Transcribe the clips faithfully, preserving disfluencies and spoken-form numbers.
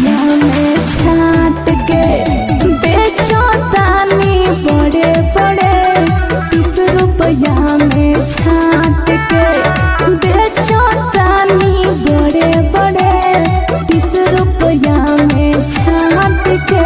रुपया में छाट के बेचो तानी बड़े बड़े तीस रुपया में छाट के बेचो तानी बड़े बड़े तीस रुपया में छाट के।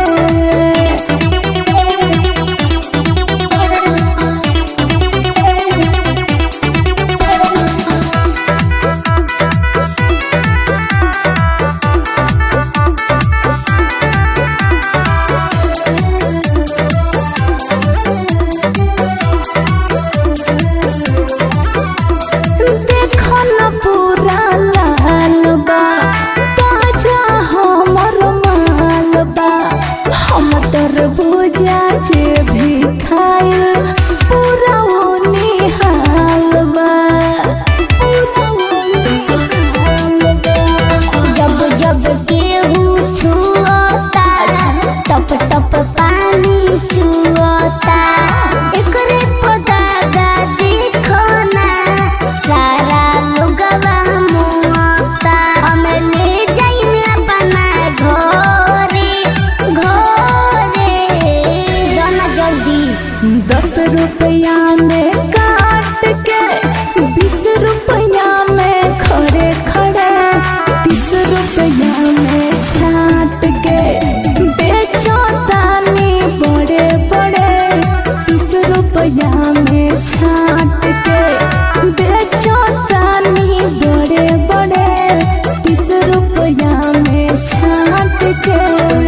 तरबूजा जे भी खाइल पूरा वो निहाल बा, पूरा वो निहाल बा। जब जब केहू छुअता टप टप पानी चुअता एकरे पदागा देखो ना सारा लोगवा मुआता। हम ले जाइम अपना घरे घरे जाना जल्दी। दस रुपया में काट के बीस रुपया में खड़े खड़े तीस रुपया में छाट के बेचो तानी बड़े बड़े तीस रुपया में छाट के बेचो तानी बड़े बड़े तीस रुपया में छाट के।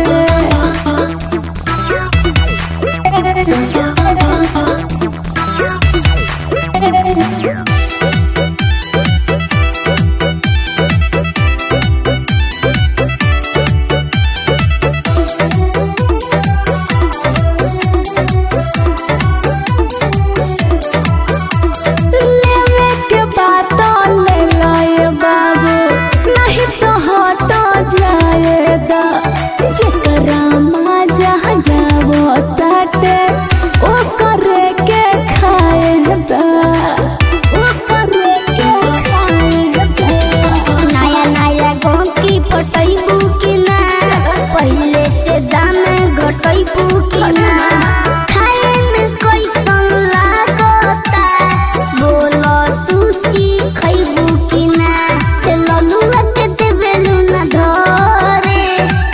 जेकरा माजा जावो ताटे ओ करे के खाए दा, ओ करे के खाए दा। नया नया गोंकी पटैबू की ना पहले से दाम घटैबू की ना खाए में कैसन लागता बोलो तू ची खैबू की ना ललुआ के देबेलू ना धरे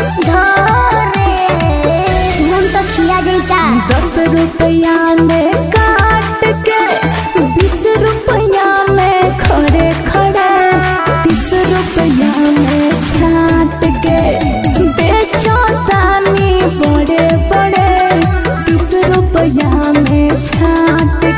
धरे सुन तो खिया जाई का। दस रुपया में काट के बीस रुपया में खड़े खड़े तीस रुपया में छाट के बेचो तानी बड़े बड़े तीस रुपया में छाट